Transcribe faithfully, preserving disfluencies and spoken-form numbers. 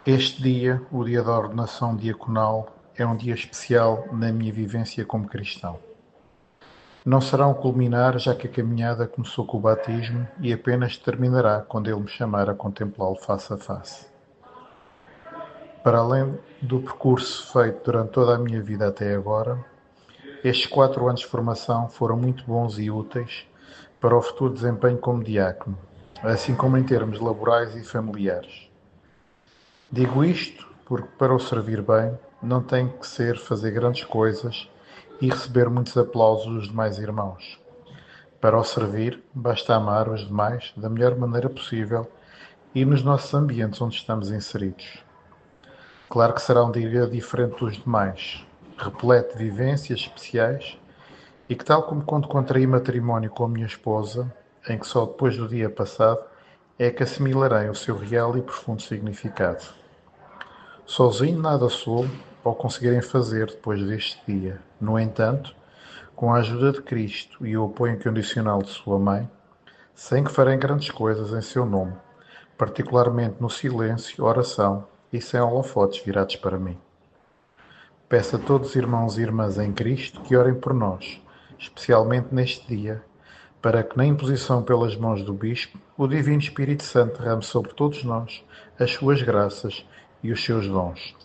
Este dia, o dia da ordenação diaconal, é um dia especial na minha vivência como cristão. Não será um culminar, já que a caminhada começou com o batismo e apenas terminará quando Ele me chamar a contemplá-lo face a face. Para além do percurso feito durante toda a minha vida até agora, estes quatro anos de formação foram muito bons e úteis para o futuro desempenho como diácono, assim como em termos laborais e familiares. Digo isto porque, para o servir bem, não tem que ser fazer grandes coisas e receber muitos aplausos dos demais irmãos. Para o servir, basta amar os demais da melhor maneira possível e nos nossos ambientes onde estamos inseridos. Claro que será um dia diferente dos demais, repleto de vivências especiais e que, tal como quando contraí matrimónio com a minha esposa, em que só depois do dia passado é que assimilarei o seu real e profundo significado. Sozinho nada sou ou conseguirem fazer depois deste dia. No entanto, com a ajuda de Cristo e o apoio incondicional de sua mãe, sei que farei grandes coisas em seu nome, particularmente no silêncio, oração e sem holofotes virados para mim. Peço a todos os irmãos e irmãs em Cristo que orem por nós, especialmente neste dia, para que, na imposição pelas mãos do Bispo, o Divino Espírito Santo derrame sobre todos nós as suas graças e os seus dons.